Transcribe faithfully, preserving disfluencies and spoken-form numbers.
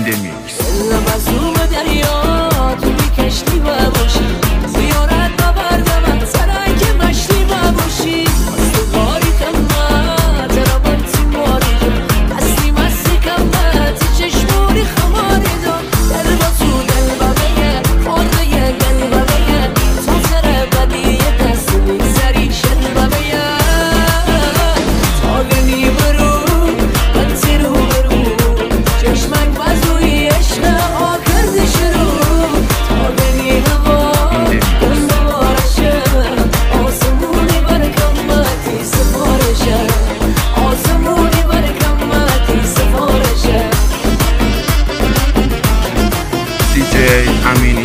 این دمیکس. مظلوم دریا توی کشتی و باشی زیارت نبردم من سرک مشتی و باشی مستقاری کمت روان تیماری دم هستی مستی کمت چشموری خماری دم در با تو دل ببیه خورده یه گل ببیه تو سر بدی دست میگذری شل ببیه تاگنی برو بطی رو برو چشمک بزوی عشق ها کرده شروع تاگنی هوا دنبارشه آسمونی برکمتی سفارشه آسمونی برکمتی سفارشه دی جی امینی